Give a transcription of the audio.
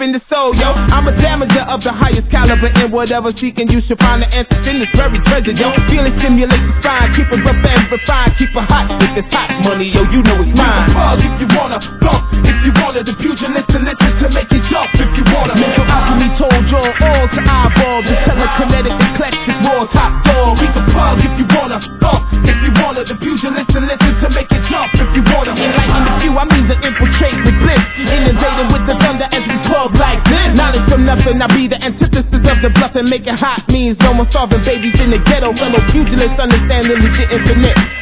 in the soul, yo. I'm a damager of the highest caliber, and whatever seeking, you should find the answers in this very treasure, yo. Feeling stimulate the spine, keep it rough and refined, keep it hot. If it's hot money, yo, you know it's mine. If you wanna bump, if you wanna the pugilist to listen to make it jump. If you wanna mental alchemy told you all to eyeball, the telekinetic eclectic raw top dog. We can plug if you wanna bump, if you wanna the pugilist to listen to make it jump. If you wanna enlighten the few, I mean to infiltrate with bliss, inundated with the thunder as we pub like this. Knowledge from nothing, I be the antithesis of the bluff, and make it hot means no more starving babies in the ghetto. Fellow pugilists understand the legit infinite.